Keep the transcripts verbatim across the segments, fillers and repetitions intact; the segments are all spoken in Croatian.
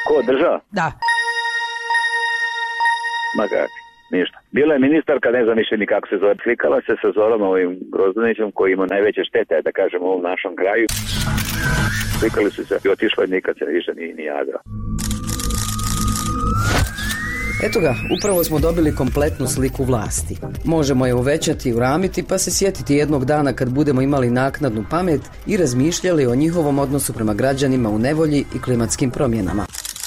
Ko, država? Da. Ma kako, ništa. Bila je ministarka, ne znam više ni kako se zove, slikala se sa Zoranom ovim Grozdanićem koji ima najveće štete, da kažem, u ovom našom kraju. Slikali su se i otišla i nikad se više ni, ni javila. Eto ga, upravo smo dobili kompletnu sliku vlasti. Možemo je uvećati i uramiti pa se sjetiti jednog dana kad budemo imali naknadnu pamet i razmišljali o njihovom odnosu prema građanima u nevolji i klimatskim promjenama.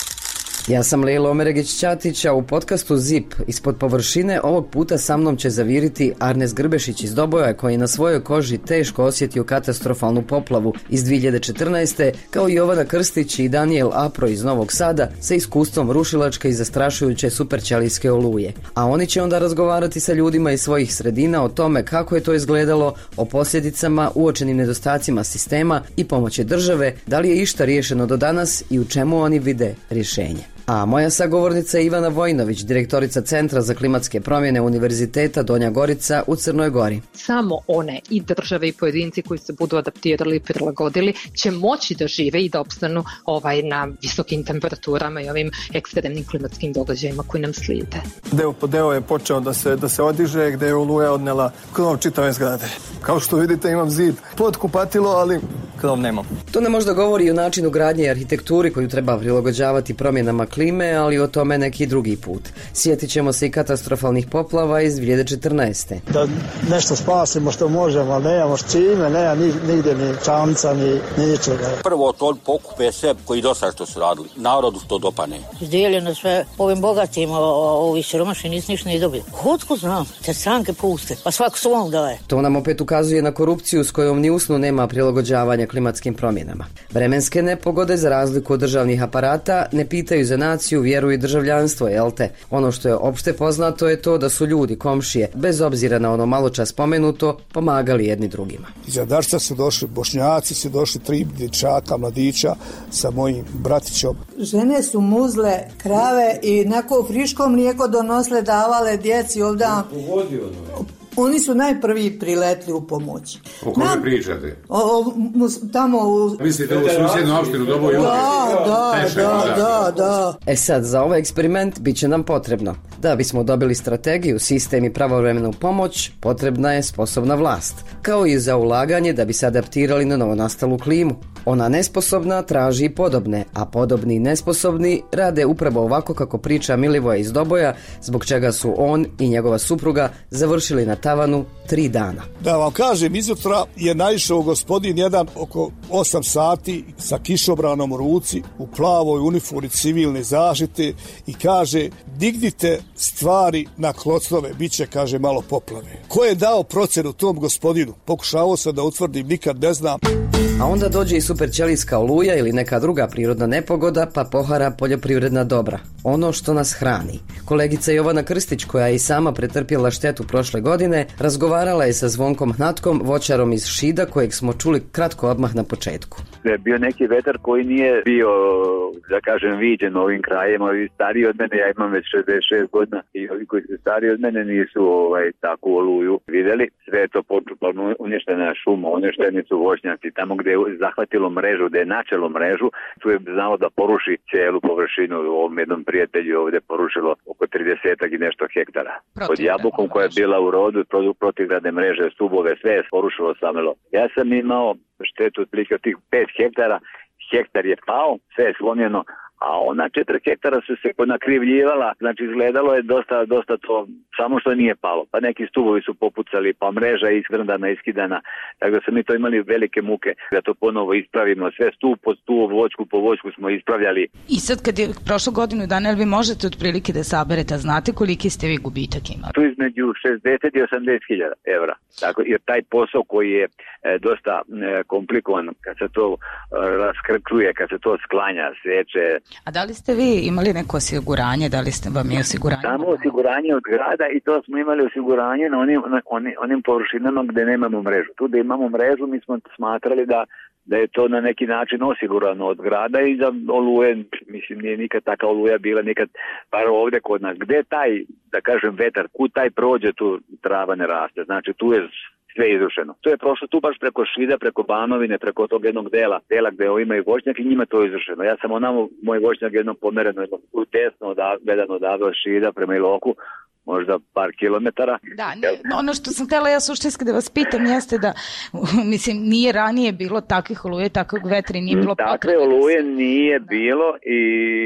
Ja sam Lejla Omeregić-Ćatić, a u podcastu Zip ispod površine ovog puta sa mnom će zaviriti Arnes Grbešić iz Doboja koji na svojoj koži teško osjetio katastrofalnu poplavu iz dvije hiljade četrnaeste, kao i Jovana Krstić i Daniel Apro iz Novog Sada sa iskustvom rušilačke i zastrašujuće superćelijske oluje. A oni će onda razgovarati sa ljudima iz svojih sredina o tome kako je to izgledalo, o posljedicama, uočenim nedostacima sistema i pomoći države, da li je išta riješeno do danas i u čemu oni vide rješenje. A moja sagovornica je Ivana Vojnović, direktorica Centra za klimatske promjene Univerziteta Donja Gorica u Crnoj Gori. Samo one i države i pojedinci koji se budu adaptirali i prilagodili će moći da žive i da opstanu ovaj, na visokim temperaturama i ovim ekstremnim klimatskim događajima koji nam slijede. Deo po deo je počeo da se, da se odiže, gde je oluja odnela krov čitave zgrade. Kao što vidite imam zid pod kupatilo, ali krov nemam. To nam možda govori o načinu gradnje i arhitekturi koju treba prilagođavati promjenama klime, ali o tome neki drugi put. Sjetit ćemo se i katastrofalnih poplava iz dvije hiljade četrnaeste. Da nešto spasimo što možemo, ali nemamo s čime, nema nigdje ni čamca, ni, ni ničega. Prvo to pokupe sve koji do sada što su radili. Narodu to dopane. Izdijeljeno sve ovim bogatim, ovi siromašni nisu ništa ni dobili. Otko znam, te stranke puste, pa svako svom daje. To nam opet ukazuje na korupciju s kojom ni usnu nema prilagođavanja klimatskim promjenama. Vremenske nepogode, za razliku od državnih aparata, ne pitaju za naciju, vjeru i državljanstvo, jel te? Ono što je opšte poznato je to da su ljudi, komšije, bez obzira na ono malo čas spomenuto, pomagali jedni drugima. Iz Jadarca su došli Bošnjaci, su došli tri dječaka, mladića sa mojim bratićom. Žene su muzle krave i nako friško mlijeko donosle, davale djeci ovdje. Oni su najprvi priletli u pomoć. O kome Nam, pričate? O, o, tamo u... Mislite u susjednu opštinu Doboju? Da, da, da, da, da. E sad, za ovaj eksperiment bit će nam potrebno. Da bismo dobili strategiju, sistem i pravovremenu pomoć, potrebna je sposobna vlast. Kao i za ulaganje da bi se adaptirali na novonastalu klimu. Ona nesposobna traži podobne, a podobni i nesposobni rade upravo ovako kako priča Milivoje iz Doboja, zbog čega su on i njegova supruga završili na tavanu tri dana. Da vam kažem, izutra je naišao gospodin jedan oko osam sati sa kišobranom u ruci, u plavoj uniformi civilne zaštite i kaže, dignite stvari na klocnove, bit će, kaže, malo poplave. Ko je dao procenu tom gospodinu? Pokušavao sam da utvrdim, nikad ne znam. A onda dođe i superćelijska oluja ili neka druga prirodna nepogoda pa pohara poljoprivredna dobra. Ono što nas hrani. Kolegica Jovana Krstić, koja je i sama pretrpjela štetu prošle godine, razgovarala je sa Zvonkom Hnatkom, voćarom iz Šida, kojeg smo čuli kratko odmah na početku. Je bio neki vetar koji nije bio, da kažem, viđen ovim krajem. Ovi stariji od mene, ja imam već šezdeset šest godina i ovi koji su stariji od mene nisu ovaj, takvu oluju vidjeli. Sve je to počupno, uništena šuma, uništeni su voćnjaci. Tamo gdje je zahvatilo mrežu, gdje je načelo mrežu, tu je znalo da poruši cijelu površinu. U ovom jednom prijatelju ovdje porušilo oko trideset i nešto hektara. Pod jabukom koja je bila u rodu, protivgradne mreže, stubove, sve je porušilo samelo. Ja sam imao štetu otprilike od tih pet hektara, hektar je pao, sve je slomljeno, a ona četiri hektara su se nakrivljivala, znači izgledalo je dosta, dosta to, samo što nije palo. Pa neki stubovi su popucali, pa mreža je iskrndana, iskidana, tako da smo mi to imali velike muke da to ponovo ispravimo, sve stup po stup, voćku po voćku smo ispravljali. I sad kad je prošlo godinu dana, jel vi možete otprilike da saberete, a znate koliki ste vi gubitak imali? Tu između šezdeset i osamdeset hiljada evra, tako, jer taj posao koji je e, dosta e, komplikovan, kad se to e, raskrčuje, kad se to sklanja, seče. A da li ste vi imali neko osiguranje, da li ste vam je osiguranje? Samo osiguranje od grada i to smo imali osiguranje na onim, na onim, onim površinama gdje nemamo mrežu. Tu da imamo mrežu mi smo smatrali da, da je to na neki način osigurano od grada i za oluje, mislim nije nikad taka oluja bila, nikad bar ovdje kod nas. Gdje taj, da kažem, vetar, kud taj prođe, tu trava ne raste. Znači tu je sve izrušeno. To je prošlo tu baš preko Šida, preko Banovine, preko tog jednog dela, dela gde imaju voćnjak i njima to je izrušeno. Ja sam onamo, moj voćnjak jednom pomereno, jednom desno gledano odavde od Šida prema Iloku, možda par kilometara. Da, ne, ono što sam htjela ja suštinski da vas pitam jeste da, mislim, nije ranije bilo takvih oluje, takvog vetra i nije bilo potrebe. Takve oluje nije bilo i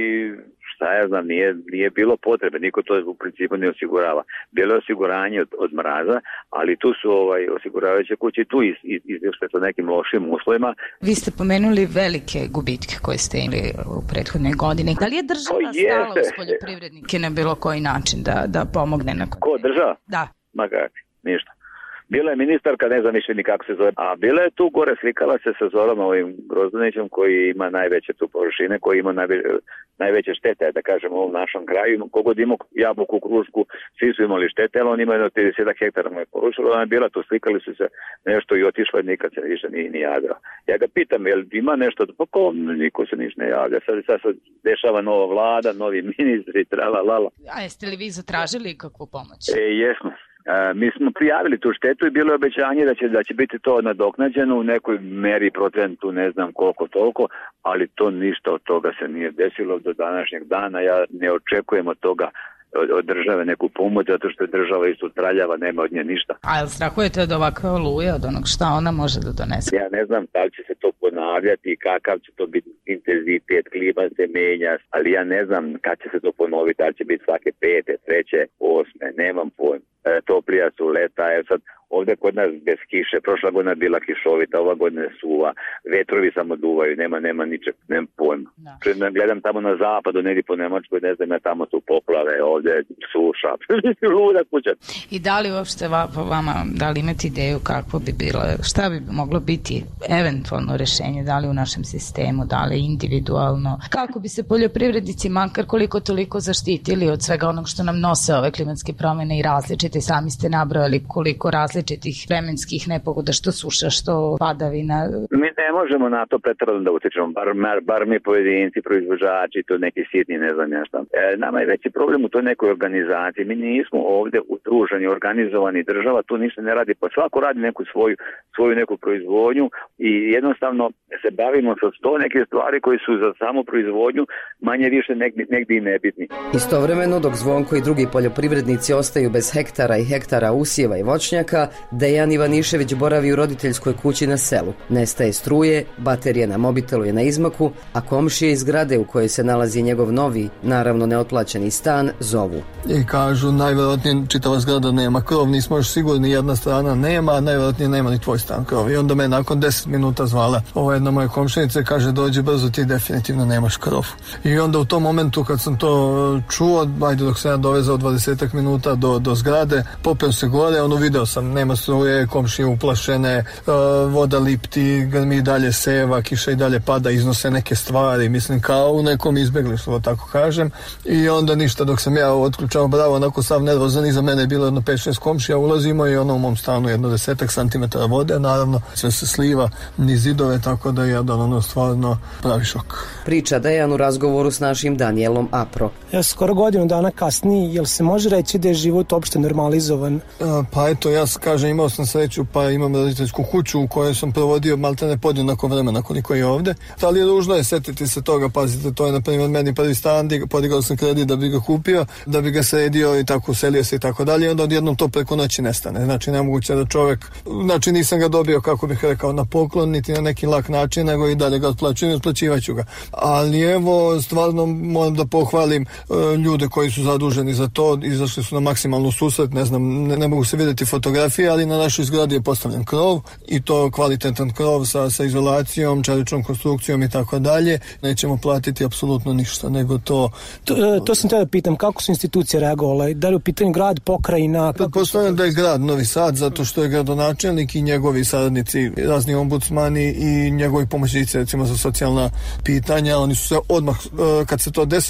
šta ja znam, nije, nije bilo potrebe, niko to u principu ne osigurava. Bilo je osiguranje od, od mraza, ali tu su ovaj, osiguravajuće kuće tu iz, iz, izvješće sa nekim lošim uslovima. Vi ste pomenuli velike gubitke koje ste imali u prethodnoj godini. Da li je država stala uz poljoprivrednike na bilo koji način da, da pomogne? Na Ko, država? Da. Ma kak, ništa. Bila je ministarka, ne znam više ni kako se zove, a bila je tu gore, slikala se sa Zorom ovim Grozdanićem koji ima najveće tu površine, koji ima najve, najveće štete, da kažem, u ovom našom kraju. Kogod ima jabuku, krušku, svi su imali štete, ali on ima jedno trideset hektara mu je porušilo, ona je bila tu, slikali su se nešto i otišla i nikad se više ni, ni javila. Ja ga pitam, jel ima nešto, pa ko, niko se niš ne javlja, sad, sad se dešava nova vlada, novi ministri, trala, lala. A jeste li vi zatražili kakvu pomoć? E, jesmo. E, mi smo prijavili tu štetu i bilo je obećanje da će, da će biti to nadoknađeno u nekoj meri, procentu, ne znam koliko toliko, ali to ništa od toga se nije desilo do današnjeg dana. Ja ne očekujem od toga od, od države neku pomoć, zato što je država isto traljava, nema od nje ništa. A jel strahujete od ovakve oluje, od onog šta ona može da donese? Ja ne znam da li će se to ponavljati, kakav će to biti intenzitet, klima se menja, ali ja ne znam kad će se to ponoviti, da li će biti svake pete, treće, osme, nemam pojma. E, toplija su leta, je sad ovdje kod nas bez kiše, prošla godina je bila kišovita, ova godina je suva, vetrovi samo duvaju, nema, nema ničeg, nema pojma. Da. Gledam tamo na zapadu, negdje po Nemačkoj, ne znam, ja tamo su poplave, ovdje suša, luda kuća. I da li uopšte va, po vama, da li imate ideju kako bi bilo, šta bi moglo biti eventualno rešenje, da li u našem sistemu, da li individualno, kako bi se poljoprivrednici makar koliko toliko zaštitili od svega onog što nam nose ove klimatske promjene i različite, sami ste nabrojali koliko različitih vremenskih nepogoda, što suša, što padavina. Mi ne možemo na to pretjerano da utičemo, bar, bar mi pojedinci, proizvođači, to neki sitni, ne znam ja šta. E, nama je veći problem u toj nekoj organizaciji. Mi nismo ovdje udruženi, organizovani, država tu ništa ne radi, pa svako radi neku svoju, svoju neku proizvodnju i jednostavno se bavimo sa sto neke stvari koji su za samu proizvodnju manje više negdje, negdje i nebitni. Istovremeno, dok Zvonko i drugi poljoprivrednici ostaju bez hektara i hektara usjeva i voćnjaka, Dejan Ivanišević boravi u roditeljskoj kući na selu. Nestaje struje, baterija na mobitelu je na izmaku, a komšije iz zgrade u kojoj se nalazi njegov novi, naravno neotplaćeni stan, zovu. I kažu, najvjerojatnije čitava zgrada nema krov, nismo još sigurni, jedna strana nema, a najvjerojatnije nema ni tvoj stan krov. I onda me nakon deset minuta zvala ova jedna moja komšinica i kaže, dođi brzo, ti definitivno nemaš krov. I onda u tom momentu kad sam to čuo, ajde dok sam ja dovezao dvadesetak minuta do, do zgrade, popeo se gore, ono video sam, nema struje, komšije uplašene, uh, voda lipti, grmi dalje seva, kiša i dalje pada, iznose neke stvari, mislim kao u nekom izbjeglištvu, tako kažem. I onda ništa, dok sam ja otključao bravo, onako sav nervozan, iza mene je bilo jedno pet šest komšija, ulazimo i ono u mom stanu jedno desetak santimetara vode, naravno sve se sliva niz zidove, tako da je jedan ono stvarno pravi šok. Priča Dejan u razgovoru s našim Danielom Apro. Ja skoro godinu dana kasnije, jel se može reći da je život opšte normalizovan? A, pa eto, ja kažem, imao sam sreću, pa imam roditeljsku kuću u kojoj sam provodio maltene podjednako vremena koliko je ovde. Ali je ružno je setiti se toga, pazite, to je na primjer meni prvi stan, podigao sam kredit da bi ga kupio, da bi ga sredio i tako uselio se i tako dalje, i onda odjednom to preko noći nestane. Znači nemoguće da čovjek, znači nisam ga dobio, kako bih rekao, na poklon, niti na neki lak način, nego i dalje ga otplaćujem i otplaćivaću ga. Ali evo, stvarno moram da pohvalim e, ljude koji su zaduženi za to, izašli su na maksimalnu susret, ne znam, ne, ne mogu se vidjeti fotografije, ali na našoj zgradi je postavljen krov i to kvalitetan krov sa, sa izolacijom, čeličnom konstrukcijom i tako dalje. Nećemo platiti apsolutno ništa, nego to... To, to, to sam te da pitam, kako su institucije reagovale? Da li u pitanju grad, pokrajina? Pretpostavljam da je grad Novi Sad, zato što je gradonačelnik i njegovi saradnici, razni ombudsmani i njegovi pomoćnici, recimo za socijalna pitanja, oni su se odmah, kad se to desilo,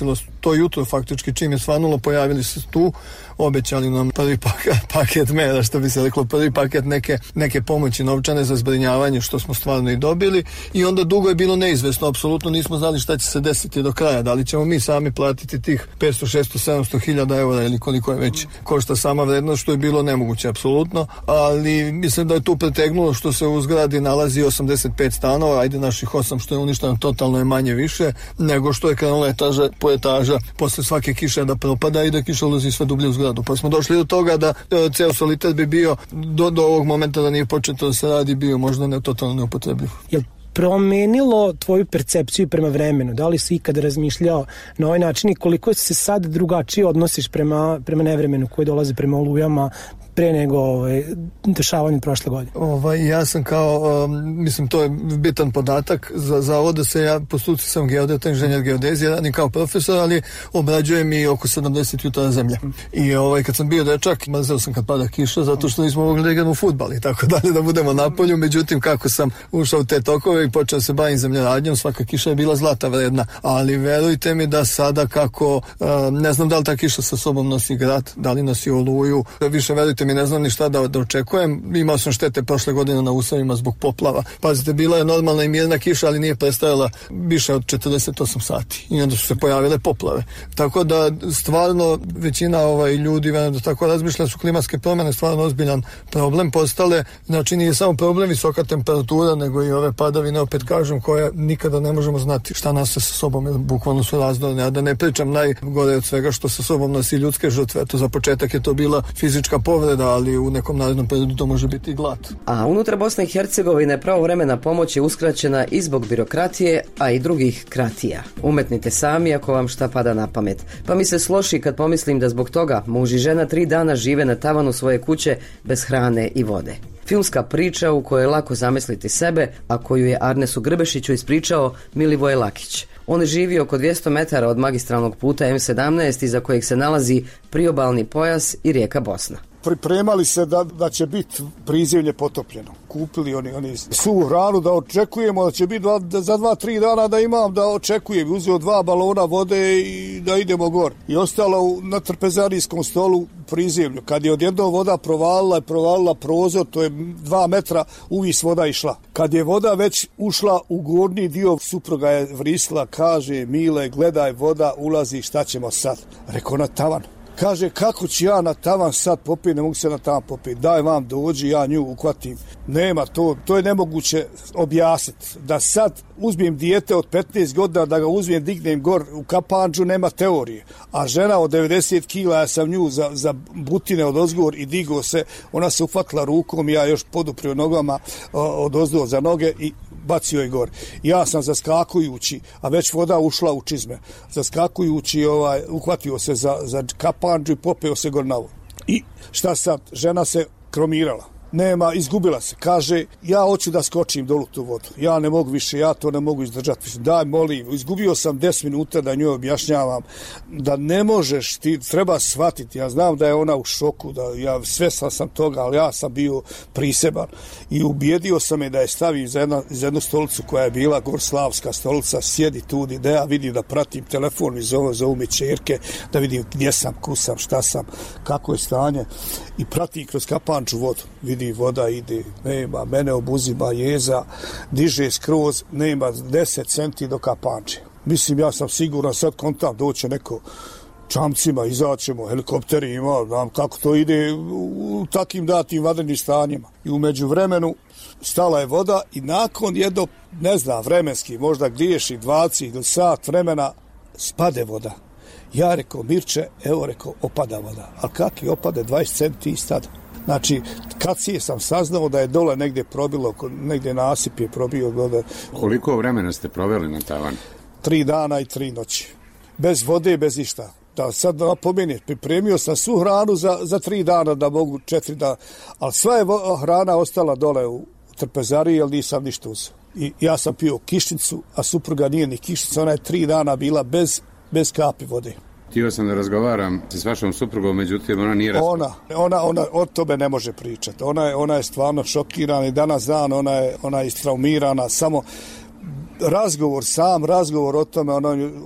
to jutro faktički čim je svanulo pojavili se tu, obećali nam prvi paket, paket mera, što bi se reklo, prvi paket neke, neke pomoći novčane za zbrinjavanje, što smo stvarno i dobili, i onda dugo je bilo neizvesno, apsolutno nismo znali šta će se desiti do kraja, da li ćemo mi sami platiti tih petsto, šesto, sedamsto hiljada eura ili koliko je već košta sama vrednost, što je bilo nemoguće apsolutno, ali mislim da je tu pretegnulo što se u zgradi nalazi osamdeset pet stanova, ajde naših osam što je uništeno totalno je manje više nego što je krenulo etaža po etaža posle svake kiše da propada i da kiša ulazi sve dublje u zgradu. Pa smo došli do toga da e, ceo soliter bi bio do, do ovog momenta da nije početo da se radi bio možda ne totalno neupotrebljiv. Jel promenilo tvoju percepciju prema vremenu? Da li si ikada razmišljao na ovaj način i koliko se sad drugačije odnosiš prema, prema nevremenu koji dolaze prema olujama pre nego ovaj, dešavanje prošle godine? Ovaj, ja sam kao, um, mislim, to je bitan podatak za, za ovo da se ja po struci sam geodeta, inženjer geodezije, radim kao profesor, ali obrađujem i oko sedamdeset jutara zemlje. I ovaj, kad sam bio dečak, mrzeo sam kad pada kiša, zato što nismo mogli da igramo u fudbal i tako dalje, da budemo na polju. Međutim, kako sam ušao u te tokove i počeo se bavim zemljoradnjom, svaka kiša je bila zlata vredna. Ali verujte mi da sada kako, um, ne znam da li ta kiša sa sobom nosi grad, da li nosi oluju, više verujte mi, ne znam ni šta da, da očekujem. Imao sam štete prošle godine na usavima zbog poplava. Pazite, bila je normalna i mirna kiša, ali nije prestajala više od četrdeset osam sati. I onda su se pojavile poplave. Tako da stvarno većina ovaj, ljudi da tako razmišlja su klimatske promjene stvarno ozbiljan problem postale. Znači nije samo problem visoka temperatura, nego i ove padavine, opet kažem, koje nikada ne možemo znati šta nas sa sobom, jer bukvalno su razdorne. A da ne pričam najgore od svega što sa sobom nosi ljudske žrtve. To za početak je to bila fizička povreda, ali u nekom narednom periodu to može biti i glad. A unutar Bosne i Hercegovine pravovremena pomoć je uskraćena i zbog birokratije, a i drugih kratija. Umetnite sami ako vam šta pada na pamet. Pa mi se sloši kad pomislim da zbog toga muž i žena tri dana žive na tavanu svoje kuće bez hrane i vode. Filmska priča u kojoj je lako zamisliti sebe, a koju je Arnesu Grbešiću ispričao Milivoje Lakić. On živi oko dvjesto metara od magistralnog puta em sedamnaest iza kojeg se nalazi priobalni pojas i rijeka Bosna. Pripremali se da, da će biti prizemlje potopljeno. Kupili oni, oni suvu hranu da očekujemo da će biti dva, da za dva, tri dana da imam da očekujem. Uzeo dva balona vode i da idemo gor. I ostalo na trpezarijskom stolu prizemlju. Kad je odjednom voda provalila, provalila prozor, to je dva metra, uvis voda išla. Kad je voda već ušla u gornji dio, supruga je vrisla, kaže, Mile, gledaj, voda ulazi, šta ćemo sad? Rekao, na tavan. Kaže, kako ću ja na tavan sad popiti, ne mogu se na tavan popiti, daj vam dođi, ja nju uhvatim. Nema to, to je nemoguće objasniti. Da sad uzmem dijete od petnaest godina, da ga uzmem, dignem gor u kapandžu, nema teorije. A žena od devedeset kila, ja sam nju za, za butine od ozgor i digo se, ona se uhvatila rukom, ja još poduprio nogama od ozdo za noge i bacio je gor. Ja sam zaskakujući, a već voda ušla u čizme, zaskakujući, ovaj, uhvatio se za, za kapandžu i popeo se gor na vodu. I šta sad? Žena se kromirala. Nema, izgubila se. Kaže, ja hoću da skočim dolu tu vodu. Ja ne mogu više, ja to ne mogu izdržati. Daj, molim, izgubio sam deset minuta da njoj objašnjavam da ne možeš, ti treba shvatiti. Ja znam da je ona u šoku, da ja svestan sam toga, ali ja sam bio priseban. I ubijedio sam je da je stavim za, jedna, za jednu stolicu koja je bila gorslavska stolica, sjedi tu, da ja vidim da pratim telefon i zovu, zovu mi čerke, da vidim gdje sam, kusam, šta sam, kako je stanje. I pratim kroz kapanču vodu. Vidi, voda ide, nema, mene obuzima jeza, diže skroz, nema deset centi do kapanče. Mislim, ja sam siguran, sad kontam, doće neko čamcima, izaćemo, helikopteri ima, znam kako to ide u takim datim vanrednim stanjima. I umeđu vremenu stala je voda i nakon jedno, ne znam, vremenski, možda griješi dvadeset ili sat vremena, spade voda. Ja rekao, Mirče, evo rekao, opada voda. A kakvi opade, dvadeset centi i stada. Znači, kad si sam saznao da je dole negdje probilo, negdje nasip je probio dole. Koliko vremena ste proveli na tavanu? Tri dana i tri noći. Bez vode, bez išta. Da, sad da napomenem, pripremio sam svu hranu za, za tri dana, da mogu četiri dana. Ali sva je hrana ostala dole u trpezariji, jer nisam ništa uzeo. I ja sam pio kišnicu, a supruga nije ni kišnica. Ona je tri dana bila bez, bez kapi vode. Htio sam da razgovaram s vašom suprugom, međutim ona nije razgovarala. Ona, ona, ona o tome ne može pričati. Ona je, ona je stvarno šokirana i danas dan ona je, ona je istraumirana. Samo razgovor, sam razgovor o tome, ona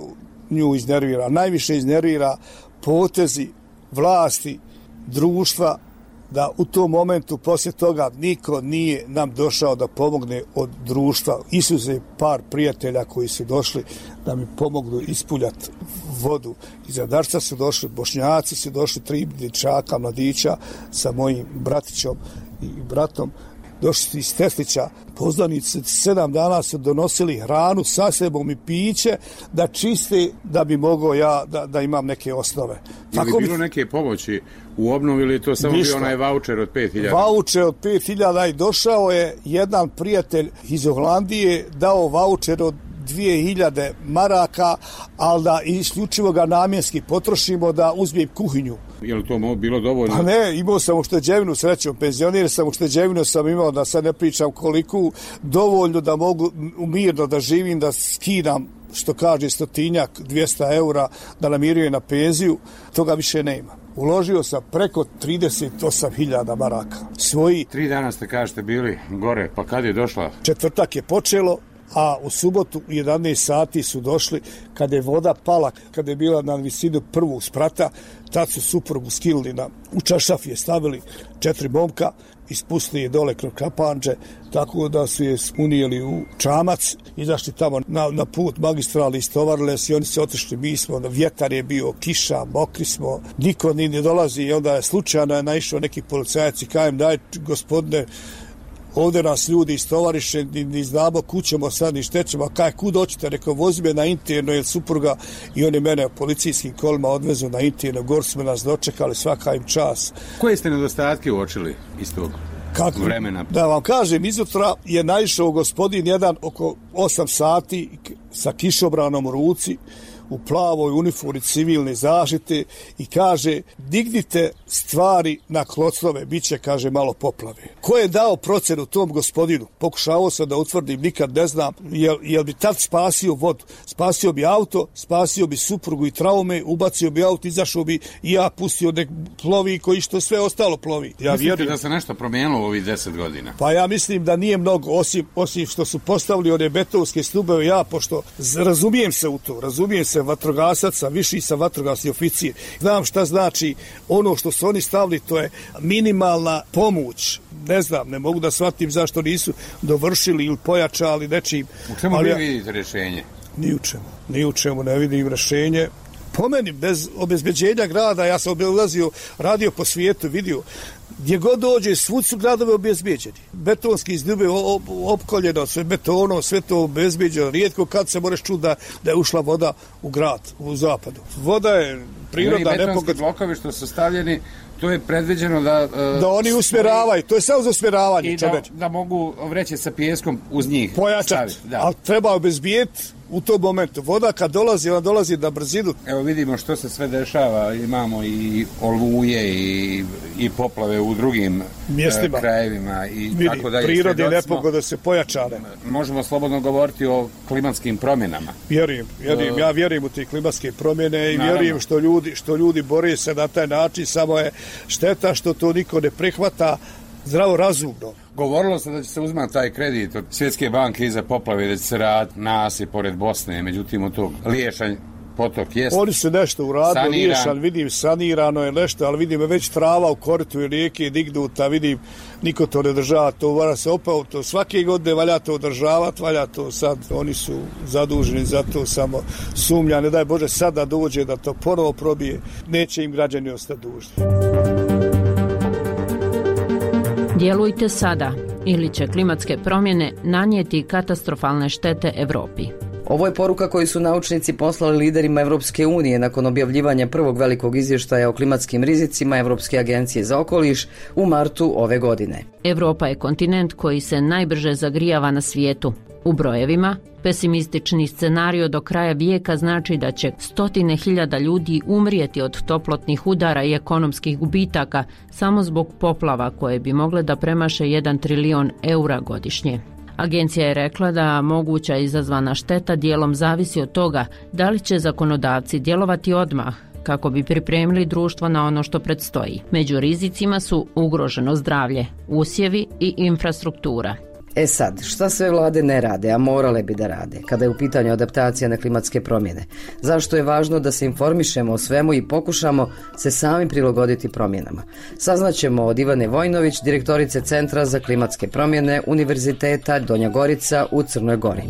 nju iznervira? Najviše iznervira potezi vlasti, društva, da u tom momentu poslije toga niko nije nam došao da pomogne od društva. Isuze par prijatelja koji su došli da mi pomognu ispuljati vodu. Iz Radarca su došli, Bošnjaci su došli, tri dječaka, mladića sa mojim bratićom i bratom. Došli su iz Teslića, poznanici sedam dana su donosili hranu sa sebom i piće da čiste, da bi mogao ja da, da imam neke osnove. Je li bilo neke pomoći u obnovi ili je to samo bio onaj vaučer od pet hiljada? Vaučer od pet hiljada i došao je jedan prijatelj iz Holandije, dao vaučer od dvije hiljade maraka, ali da isključivo ga namjenski potrošimo da uzmem kuhinju. Je li to bilo dovoljno? Pa ne, imao sam ušteđevinu, srećom, penzionir sam, ušteđevinu sam imao, da sad ne pričam koliko, dovoljno da mogu mirno da živim, da skidam, što kaže, stotinjak, dvjesto eura, da namirujem na penziju, toga više nema. Uložio sam preko trideset osam hiljada maraka. Svoji... Tri dana ste, kažete, bili gore, pa kad je došla? Četvrtak je počelo, a u subotu u jedanaest sati su došli, kada je voda pala, kada je bila na visinu prvog sprata, tad su suprugu skilili na, u čašaf je stavili četiri momka, ispustili je dole kroz kapanđe, tako da su je unijeli u čamac, izašli tamo na, na put magistrali, istovarile se i oni se otišli, mi smo, vjetar je bio, kiša, mokri smo, niko ni ne dolazi i onda je slučajno je naišao neki policajac i kajem, daj gospodine, ovdje nas ljudi istovariše, ni, ni znamo kućemo sad, ni štećemo, kaj kud hoćete, rekao, vozi me na interno, jer supruga i oni mene policijskim kolima odvezu na interno, gor smo nas dočekali, svaka im čas. Koje ste nedostatke uočili iz tog Kako? vremena? Da vam kažem, izutra je naišao gospodin jedan oko osam sati sa kišobranom u ruci, u plavoj uniformi civilne zaštite i kaže, dignite stvari na klocnove, bit će, kaže, malo poplave. Ko je dao procenu tom gospodinu? Pokušavao sam da utvrdim, nikad ne znam, jel, jel bi tad spasio vodu? Spasio bi auto, spasio bi suprugu i traume, ubacio bi auto, izašao bi i ja pustio nek plovi koji što sve ostalo plovi. Ja Mislite vjerujem da se nešto promijenilo u ovih deset godina? Pa ja mislim da nije mnogo, osim, osim što su postavili one betonske stubeve, ja, pošto razumijem se u to, razumijem se vatrogasaca, viši sam vatrogasni oficir. Znam šta znači ono što su oni stavili, to je minimalna pomoć. Ne znam, ne mogu da shvatim zašto nisu dovršili ili pojačali nečim. U čemu ali vi ja, vidite rješenje? Ni u čemu. Ni u čemu ne vidim rješenje. Po meni, bez obezbeđenja grada, ja sam obilazio, radio po svijetu, vidio, gdje god dođe, svud su gradove obezbeđeni. Betonski izdube opkoljeno, sve betonom, sve to obezbeđeno. Rijetko kad se moraš čuti da, da je ušla voda u grad, u zapadu. Voda je prirodna nepogoda. Betonski blokovi što su stavljeni, to je predviđeno da... Uh, da oni usmjeravaju, to je samo za usmjeravanje. I da, da mogu vreće sa pijeskom uz njih pojačati, ali treba obezbijeti u tom momentu. Voda kad dolazi, ona dolazi na brzinu. Evo vidimo što se sve dešava, imamo i oluje i, i poplave u drugim mjestima, krajevima i vidi, tako da je prirodne nepogode se pojačane. Možemo slobodno govoriti o klimatskim promjenama. Vjerujem, vjerujem, uh, ja vjerujem u te klimatske promjene i naravno. Vjerujem što ljudi, što ljudi bore se na taj način, samo je šteta što to niko ne prihvata zdravo razumno. Govorilo se da će se uzmati taj kredit od Svjetske banke iza poplave, da će se raditi nasip pored Bosne, međutim od tog Liješanj potok jest. Oni su nešto uradili, Liješan, vidim, sanirano je nešto, ali vidim već trava u koritu i rijeke dignuta, vidim, niko to ne država, to mora se opao, to svake godine valja to održavati, valja to sad, oni su zaduženi za to, samo sumnja, ne daj Bože sad da dođe da to ponovo probije, neće im građani ostati dužni. Djelujte sada ili će klimatske promjene nanijeti katastrofalne štete Europi. Ovo je poruka koju su naučnici poslali liderima Evropske unije nakon objavljivanja prvog velikog izvještaja o klimatskim rizicima Evropske agencije za okoliš u martu ove godine. Europa je kontinent koji se najbrže zagrijava na svijetu. U brojevima, pesimistični scenario do kraja vijeka znači da će stotine hiljada ljudi umrijeti od toplotnih udara i ekonomskih gubitaka samo zbog poplava koje bi mogle da premaše jedan trilion eura godišnje. Agencija je rekla da moguća izazvana šteta dijelom zavisi od toga da li će zakonodavci djelovati odmah kako bi pripremili društvo na ono što predstoji. Među rizicima su ugroženo zdravlje, usjevi i infrastruktura. E sad, šta sve vlade ne rade, a morale bi da rade, kada je u pitanju adaptacija na klimatske promjene? Zašto je važno da se informišemo o svemu i pokušamo se sami prilagoditi promjenama? Saznaćemo od Ivane Vojnović, direktorice Centra za klimatske promjene Univerziteta Donja Gorica u Crnoj Gori.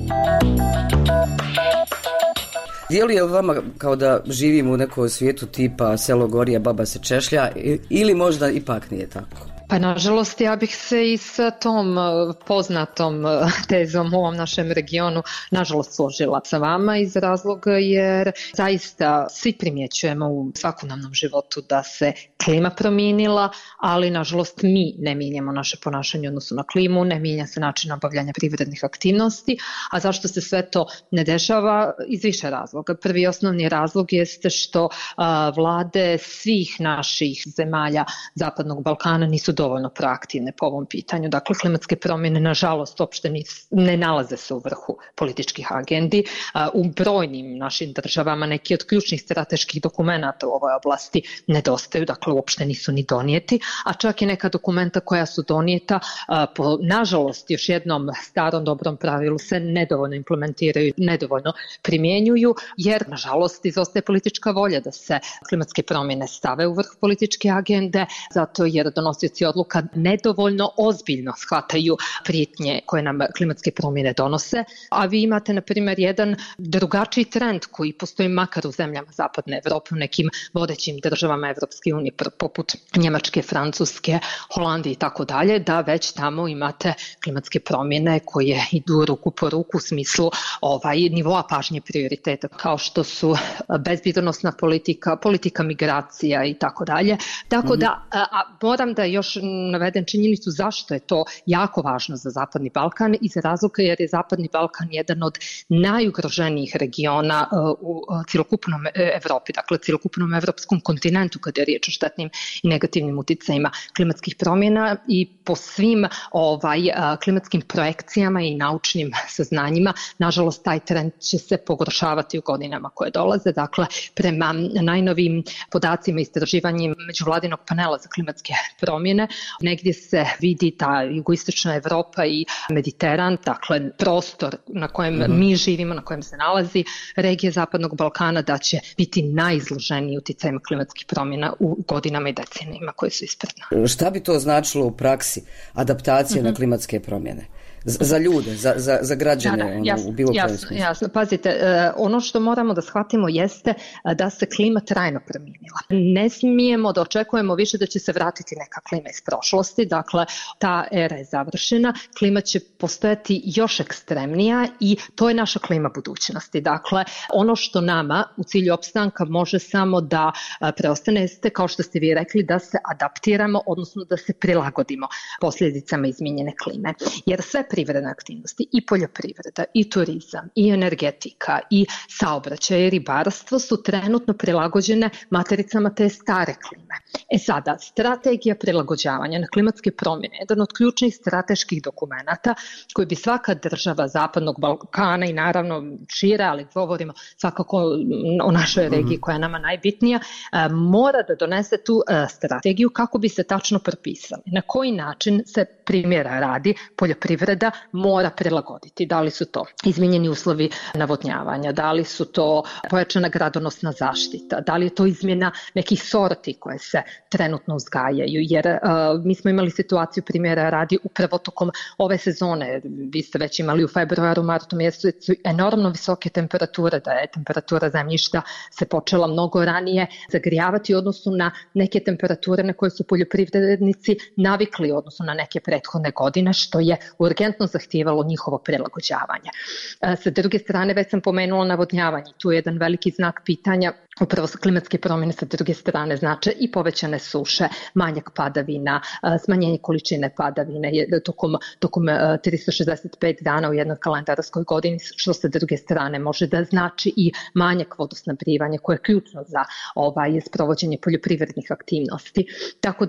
Djeluje li vama kao da živimo u nekom svijetu tipa selo gori, a baba se češlja, ili možda ipak nije tako? Pa nažalost ja bih se i sa tom poznatom tezom u ovom našem regionu nažalost složila sa vama iz razloga jer zaista svi primjećujemo u svakodnevnom životu da se klima promijenila, ali nažalost mi ne mijenjamo naše ponašanje u odnosu na klimu, ne mijenja se način obavljanja privrednih aktivnosti, a zašto se sve to ne dešava? Iz više razloga. Prvi osnovni razlog jeste što a, vlade svih naših zemalja Zapadnog Balkana nisu dovoljno proaktivne po ovom pitanju. Dakle, klimatske promjene nažalost uopšte ne nalaze se u vrhu političkih agendi. U brojnim našim državama neki od ključnih strateških dokumenata u ovoj oblasti nedostaju, dakle uopšte nisu ni donijeti, a čak i neka dokumenta koja su donijeta po, nažalost, još jednom starom dobrom pravilu se nedovoljno implementiraju, nedovoljno primjenjuju, jer nažalost izostaje politička volja da se klimatske promjene stave u vrh političke agende, zato jer donosioci odluka nedovoljno ozbiljno shvataju prijetnje koje nam klimatske promjene donose, a vi imate na primjer jedan drugačiji trend koji postoji makar u zemljama Zapadne Evrope, u nekim vodećim državama Evropske unije poput Njemačke, Francuske, Holandije i tako dalje, da već tamo imate klimatske promjene koje idu ruku po ruku u smislu ovaj nivoa pažnje prioriteta kao što su bezbjednosna politika, politika migracija i tako dalje. Tako da a, a, moram da još navedem činjenicu zašto je to jako važno za Zapadni Balkan iz razloga jer je Zapadni Balkan jedan od najugroženijih regiona uh, u uh, cjelokupnom Evropi, dakle cjelokupnom evropskom kontinentu kada je riječ o štetnim i negativnim uticajima klimatskih promjena i po svim ovaj, uh, klimatskim projekcijama i naučnim saznanjima, nažalost taj trend će se pogoršavati u godinama koje dolaze. Dakle, prema najnovijim podacima i istraživanjima međuvladinog panela za klimatske promjene, negdje se vidi ta jugoistočna Evropa i Mediteran, dakle prostor na kojem mm-hmm. mi živimo, na kojem se nalazi regija Zapadnog Balkana, da će biti najizloženiji uticajima klimatskih promjena u godinama i decenijima koje su ispred nas. Šta bi to značilo u praksi adaptacija mm-hmm. na klimatske promjene? Za ljude, za, za, za građane da, da, ono, jasno, u bilo kojem smislu. Jasno, pazite, uh, ono što moramo da shvatimo jeste uh, da se klima trajno promijenila. Ne smijemo da očekujemo više da će se vratiti neka klima iz prošlosti, dakle ta era je završena, klima će postojati još ekstremnija i to je naša klima budućnosti. Dakle, ono što nama u cilju opstanka može samo da uh, preostane jeste, kao što ste vi rekli, da se adaptiramo, odnosno da se prilagodimo posljedicama izmijenjene klime. Jer sve privredne aktivnosti, i poljoprivreda, i turizam, i energetika, i saobraćaj, i ribarstvo su trenutno prilagođene matericama te stare klime. E sada, strategija prilagođavanja na klimatske promjene je jedan od ključnih strateških dokumenata koji bi svaka država Zapadnog Balkana i naravno šire, ali govorimo svakako o našoj regiji koja je nama najbitnija, mora da donese tu strategiju kako bi se tačno propisali. Na koji način se primjera radi poljoprivreda mora prilagoditi. Da li su to izmijenjeni uslovi navodnjavanja, da li su to pojačana gradonosna zaštita, da li je to izmjena nekih sorti koje se trenutno uzgajaju, jer uh, mi smo imali situaciju primjera radi upravo tokom ove sezone. Vi ste već imali u februaru, martu mjesecu enormno visoke temperature, da je temperatura zemljišta se počela mnogo ranije zagrijavati u odnosu na neke temperature na koje su poljoprivrednici navikli u odnosu na neke prethodne godine, što je urgentno zahtijevalo njihovo prilagođavanje. Sa druge strane, već sam pomenula navodnjavanje. Tu je jedan veliki znak pitanja. Upravo su klimatske promjene sa druge strane znače i povećane suše, manjak padavina, smanjenje količine padavine tokom, tokom tristo šezdeset pet dana u jednoj kalendarskoj godini, što sa druge strane može da znači i manjak vodosnabdijevanja koje je ključno za ovaj, sprovođenje poljoprivrednih aktivnosti. Tako da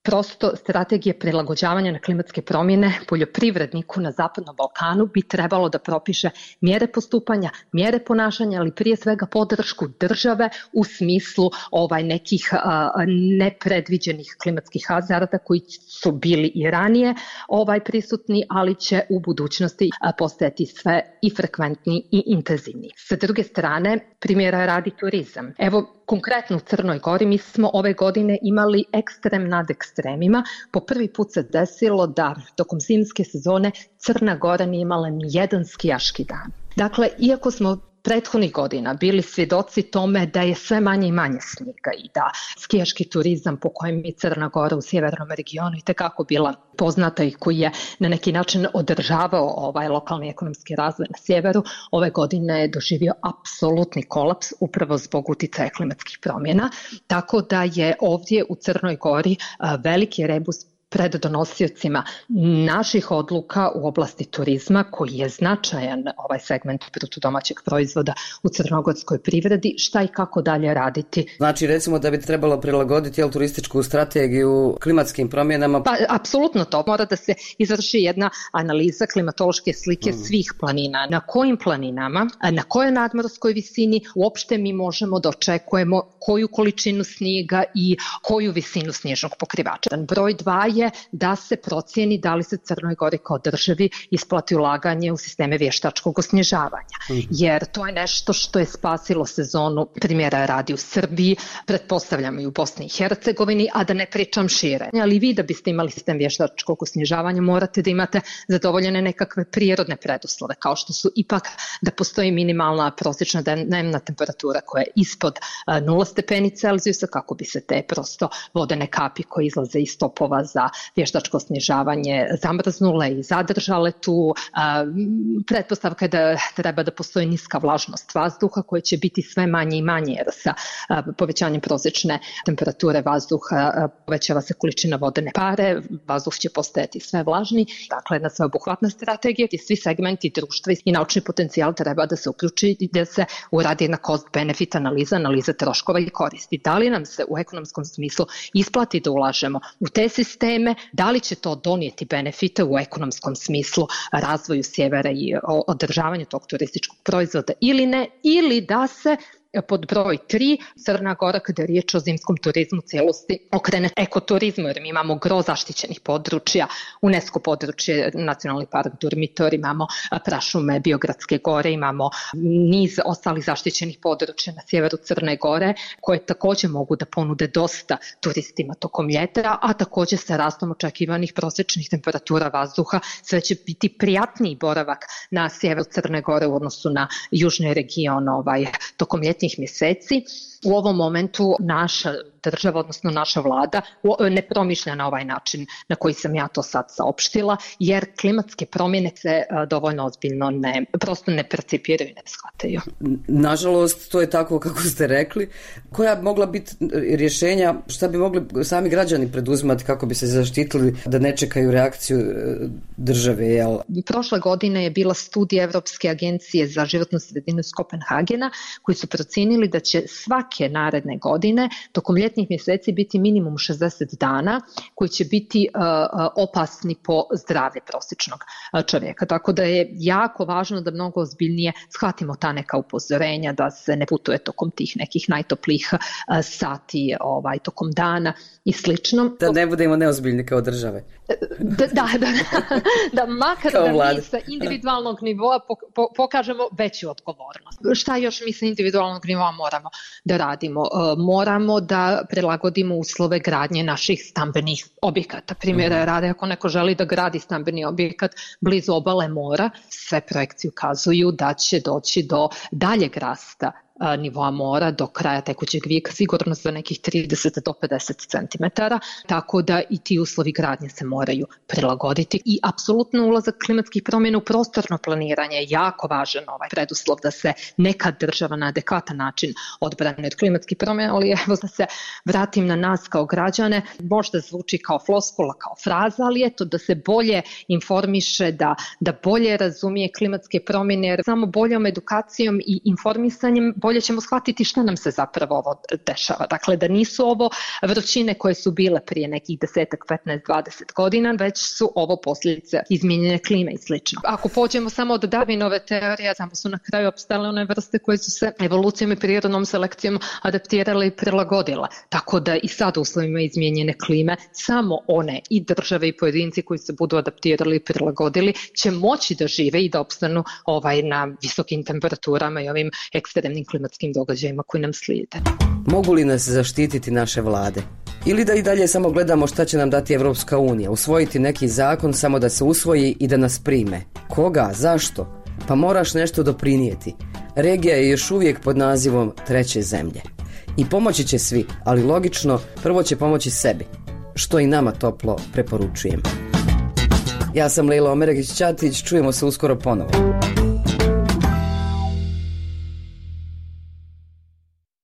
prosto strategije prilagođavanja na klimatske promjene poljoprivredniku na Zapadnom Balkanu bi trebalo da propiše mjere postupanja, mjere ponašanja, ali prije svega podršku države u smislu ovaj nekih a, nepredviđenih klimatskih hazarda koji su bili i ranije ovaj prisutni, ali će u budućnosti a, postajati sve i frekventniji i intenzivniji. Sa druge strane, primjera radi turizam. Evo, konkretno u Crnoj Gori mi smo ove godine imali ekstrem nad ekstremima. Po prvi put se desilo da tokom zimske sezone Crna Gora nije imala ni jedan skijaški dan. Dakle, iako smo prethodnih godina bili svjedoci tome da je sve manje i manje snijega i da skijaški turizam po kojem je Crna Gora u sjevernom regionu i tekako bila poznata i koji je na neki način održavao ovaj lokalni ekonomski razvoj na sjeveru, ove godine je doživio apsolutni kolaps upravo zbog uticaja klimatskih promjena, tako da je ovdje u Crnoj Gori veliki rebus pred donosiocima naših odluka u oblasti turizma, koji je značajan ovaj segment bruto domaćeg proizvoda u crnogorskoj privredi, šta i kako dalje raditi. Znači, recimo da bi trebalo prilagoditi jel, turističku strategiju klimatskim promjenama? Pa, apsolutno to. Mora da se izvrši jedna analiza klimatološke slike mm. svih planina. Na kojim planinama, na kojoj nadmorskoj visini uopšte mi možemo da očekujemo koju količinu snijega i koju visinu snježnog pokrivača. Broj dva je da se procijeni da li se Crnoj Gori kao državi isplati ulaganje u sisteme vještačkog osnježavanja. Mm-hmm. Jer to je nešto što je spasilo sezonu, primjera radi u Srbiji, pretpostavljamo i u Bosni i Hercegovini, a da ne pričam šire. Ali vi da biste imali sistem vještačkog osnježavanja morate da imate zadovoljene nekakve prirodne preduslove, kao što su ipak da postoji minimalna prosječna dnevna temperatura koja je ispod nula stepeni Celzijusa, kako bi se te prosto vodene kapi koje izlaze iz topova za vještačko snježavanje zamrznule i zadržale tu. Pretpostavka je da treba da postoji niska vlažnost vazduha koja će biti sve manje i manje, jer sa povećanjem prosječne temperature vazduha povećava se količina vodene pare, vazduh će postajati sve vlažniji. Dakle, jedna sveobuhvatna strategija i svi segmenti društva i naučni potencijal treba da se uključi i da se uradi jedna cost-benefit analiza, analiza troškova i koristi. Da li nam se u ekonomskom smislu isplati da ulažemo u te sisteme, da li će to donijeti benefite u ekonomskom smislu razvoju sjevera i održavanju tog turističkog proizvoda ili ne, ili da se pod broj tri, Crna Gora, kada je riječ o zimskom turizmu u cijelosti, okrene ekoturizmu, jer mi imamo gro zaštićenih područja, UNESCO područje, Nacionalni park Durmitor, imamo prašume Biogradske gore, imamo niz ostalih zaštićenih područja na sjeveru Crne Gore, koje također mogu da ponude dosta turistima tokom ljeta, a također sa rastom očekivanih prosječnih temperatura vazduha sve će biti prijatniji boravak na sjeveru Crne Gore u odnosu na južni region ovaj, tokom ljeta mjeseci. U ovom momentu naša država, odnosno naša vlada, ne promišlja na ovaj način na koji sam ja to sad saopštila, jer klimatske promjene se dovoljno ozbiljno ne, prosto ne percipiraju i ne shvataju. Nažalost, to je tako kako ste rekli. Koja bi mogla biti rješenja, šta bi mogli sami građani preduzimati kako bi se zaštitili da ne čekaju reakciju države? Jel? Prošle godine je bila studija Evropske agencije za životnu sredinu iz Kopenhagena, koji su procijenili da će svake naredne godine tokom ljetnih mjeseci biti minimum šezdeset dana koji će biti uh, opasni po zdravlje prosječnog čovjeka. Tako da je jako važno da mnogo ozbiljnije shvatimo ta neka upozorenja, da se ne putuje tokom tih nekih najtoplijih uh, sati ovaj, tokom dana i slično. Da ne budemo neozbiljni kao države. Da, da, da, da makar da mi sa individualnog nivoa pokažemo veću odgovornost. Šta još mi sa individualnog nivoa moramo da radimo? Moramo da prilagodimo uslove gradnje naših stambenih objekata. Primjera rade, ako neko želi da gradi stambeni objekat blizu obale mora, sve projekcije ukazuju da će doći do daljeg rasta nivoa mora do kraja tekućeg vijeka, sigurno za nekih trideset do pedeset centimetara, tako da i ti uslovi gradnje se moraju prilagoditi i apsolutno ulazak klimatskih promjena u prostorno planiranje je jako važan ovaj preduslov da se neka država na adekvatan način odbrani od klimatskih promjena, ali evo da se vratim na nas kao građane, možda zvuči kao floskula, kao fraza, ali eto da se bolje informiše, da, da bolje razumije klimatske promjene, jer samo boljom edukacijom i informisanjem bolje bolje ćemo shvatiti šta nam se zapravo ovo dešava. Dakle, da nisu ovo vrućine koje su bile prije nekih desetak, petnaest, dvadeset godina, već su ovo posljedice izmijenjene klime i slično. Ako pođemo samo od Darwinove teorije, samo su na kraju opstale one vrste koje su se evolucijom i prirodnom selekcijom adaptirale i prilagodile. Tako da i sad u uslovima izmijenjene klime samo one i države i pojedinci koji se budu adaptirali i prilagodili će moći da žive i da opstanu ovaj, na visokim temperaturama i ovim ekstremnim klimatskim događajima koji nam slijede. Mogu li nas zaštititi naše vlade? Ili da i dalje samo gledamo šta će nam dati Evropska unija, usvojiti neki zakon samo da se usvoji i da nas prime? Koga? Zašto? Pa moraš nešto doprinijeti. Regija je još uvijek pod nazivom treće zemlje. I pomoći će svi, ali logično, prvo će pomoći sebi, što i nama toplo preporučujem. Ja sam Lejla Omeregić-Ćatić, čujemo se uskoro ponovo.